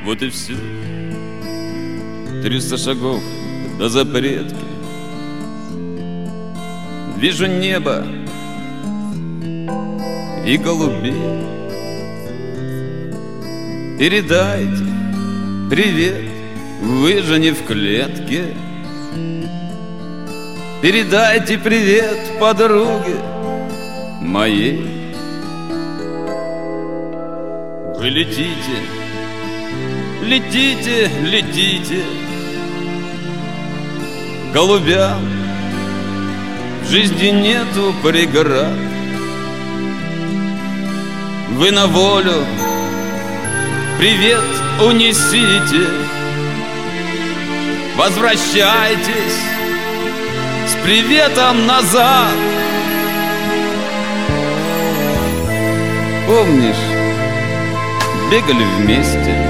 Вот и все. 300 шагов до запретки. Вижу небо и голубей. Передайте привет, вы же не в клетке. Передайте привет подруге моей. Вы летите, летите, летите. Голубям в жизни нету преград. Вы на волю привет унесите. Возвращайтесь с приветом назад. Помнишь, бегали вместе?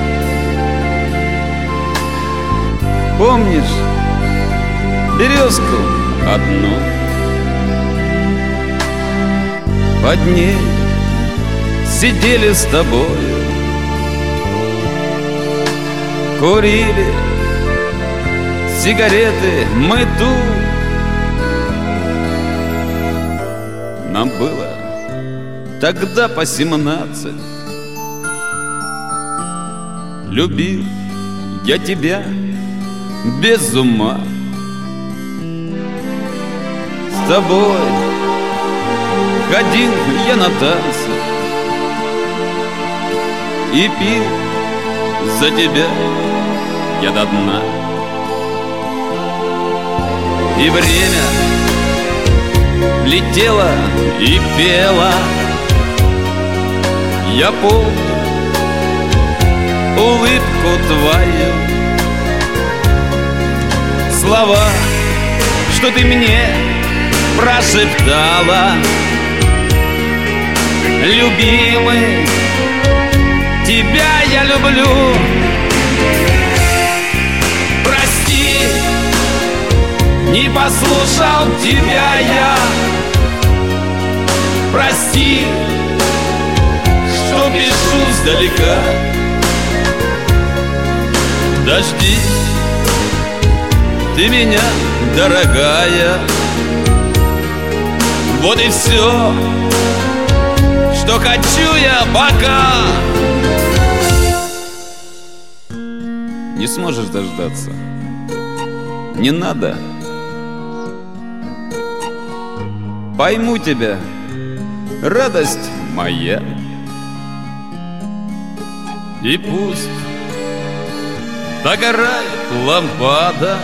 Помнишь березку одну? Под ней сидели с тобой, курили сигареты мы тут. Нам было тогда по 17. Любил я тебя без ума. С тобой ходил я на танцы и пил за тебя я до дна. И время летело и пело. Я помню улыбку твою, слова, что ты мне прошептала. Любимый, тебя я люблю. Прости, не послушал тебя я. Прости, что пишу сдалека. Дождись ты меня, дорогая. Вот и все, что хочу я пока. Не сможешь дождаться, не надо. Пойму тебя, радость моя. И пусть догорает лампада.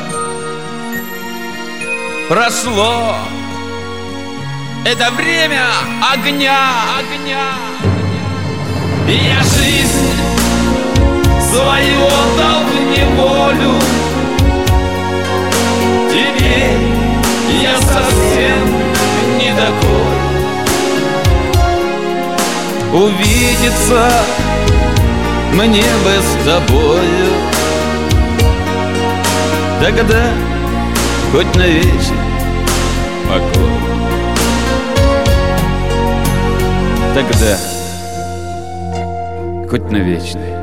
Прошло это время огня. И я жизнь свою отдал в неволю. Теперь я совсем не такой. Увидеться мне бы с тобою, тогда хоть навечно покой. Тогда хоть на вечное.